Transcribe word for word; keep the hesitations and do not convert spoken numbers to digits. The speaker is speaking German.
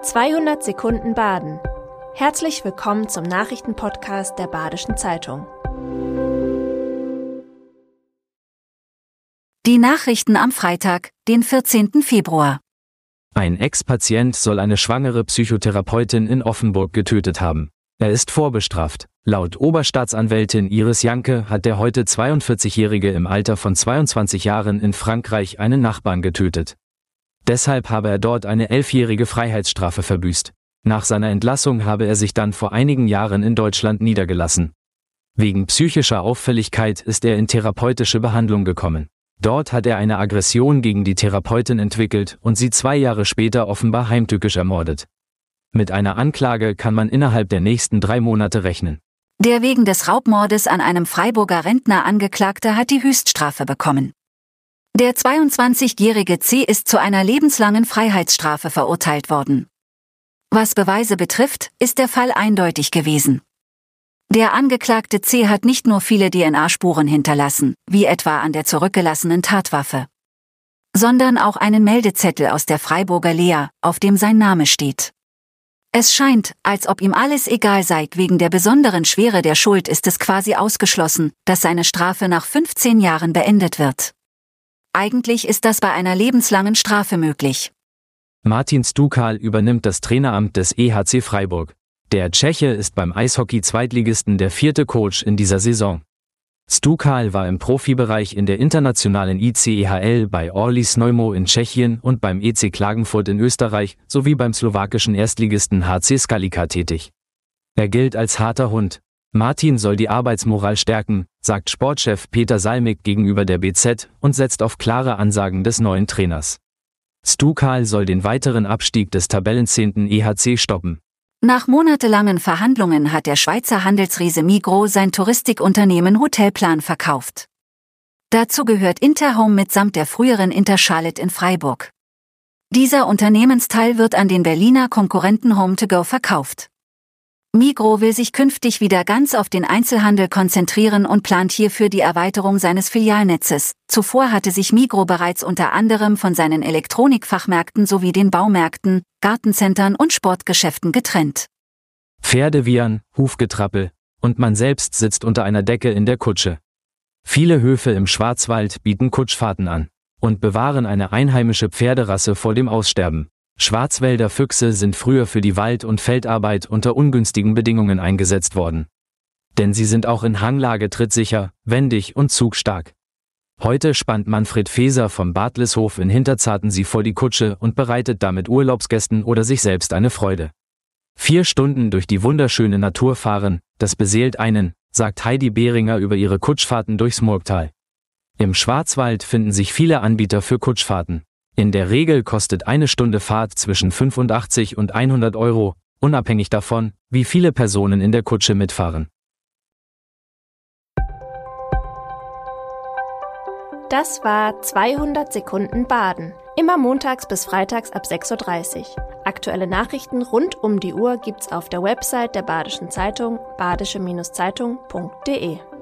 zweihundert Sekunden Baden. Herzlich willkommen zum Nachrichtenpodcast der Badischen Zeitung. Die Nachrichten am Freitag, den vierzehnten Februar. Ein Ex-Patient soll eine schwangere Psychotherapeutin in Offenburg getötet haben. Er ist vorbestraft. Laut Oberstaatsanwältin Iris Janke hat der heute zweiundvierzigjährige im Alter von zweiundzwanzig Jahren in Frankreich einen Nachbarn getötet. Deshalb habe er dort eine elfjährige Freiheitsstrafe verbüßt. Nach seiner Entlassung habe er sich dann vor einigen Jahren in Deutschland niedergelassen. Wegen psychischer Auffälligkeit ist er in therapeutische Behandlung gekommen. Dort hat er eine Aggression gegen die Therapeutin entwickelt und sie zwei Jahre später offenbar heimtückisch ermordet. Mit einer Anklage kann man innerhalb der nächsten drei Monate rechnen. Der wegen des Raubmordes an einem Freiburger Rentner Angeklagte hat die Höchststrafe bekommen. Der zweiundzwanzigjährige C. ist zu einer lebenslangen Freiheitsstrafe verurteilt worden. Was Beweise betrifft, ist der Fall eindeutig gewesen. Der Angeklagte C. hat nicht nur viele D N A-Spuren hinterlassen, wie etwa an der zurückgelassenen Tatwaffe, sondern auch einen Meldezettel aus der Freiburger Lea, auf dem sein Name steht. Es scheint, als ob ihm alles egal sei. Wegen der besonderen Schwere der Schuld ist es quasi ausgeschlossen, dass seine Strafe nach fünfzehn Jahren beendet wird. Eigentlich ist das bei einer lebenslangen Strafe möglich. Martin Stukal übernimmt das Traineramt des E H C Freiburg. Der Tscheche ist beim Eishockey-Zweitligisten der vierte Coach in dieser Saison. Stukal war im Profibereich in der internationalen I C E H L bei Orly Snojmo in Tschechien und beim E C Klagenfurt in Österreich sowie beim slowakischen Erstligisten H C Skalica tätig. Er gilt als harter Hund. Martin soll die Arbeitsmoral stärken, sagt Sportchef Peter Salmig gegenüber der B Z und setzt auf klare Ansagen des neuen Trainers. Stukal soll den weiteren Abstieg des Tabellenzehnten E H C stoppen. Nach monatelangen Verhandlungen hat der Schweizer Handelsriese Migros sein Touristikunternehmen Hotelplan verkauft. Dazu gehört Interhome mitsamt der früheren Intercharlotte in Freiburg. Dieser Unternehmensteil wird an den Berliner Konkurrenten Home to Go verkauft. Migros will sich künftig wieder ganz auf den Einzelhandel konzentrieren und plant hierfür die Erweiterung seines Filialnetzes. Zuvor hatte sich Migros bereits unter anderem von seinen Elektronikfachmärkten sowie den Baumärkten, Gartencentern und Sportgeschäften getrennt. Pferde wiehern, Hufgetrappel, und man selbst sitzt unter einer Decke in der Kutsche. Viele Höfe im Schwarzwald bieten Kutschfahrten an und bewahren eine einheimische Pferderasse vor dem Aussterben. Schwarzwälder Füchse sind früher für die Wald- und Feldarbeit unter ungünstigen Bedingungen eingesetzt worden. Denn sie sind auch in Hanglage trittsicher, wendig und zugstark. Heute spannt Manfred Feser vom Bartlishof in Hinterzarten sie vor die Kutsche und bereitet damit Urlaubsgästen oder sich selbst eine Freude. Vier Stunden durch die wunderschöne Natur fahren, das beseelt einen, sagt Heidi Behringer über ihre Kutschfahrten durchs Murgtal. Im Schwarzwald finden sich viele Anbieter für Kutschfahrten. In der Regel kostet eine Stunde Fahrt zwischen fünfundachtzig und hundert Euro, unabhängig davon, wie viele Personen in der Kutsche mitfahren. Das war zweihundert Sekunden Baden. Immer montags bis freitags ab sechs Uhr dreißig. Aktuelle Nachrichten rund um die Uhr gibt's auf der Website der Badischen Zeitung badische Zeitung punkt de.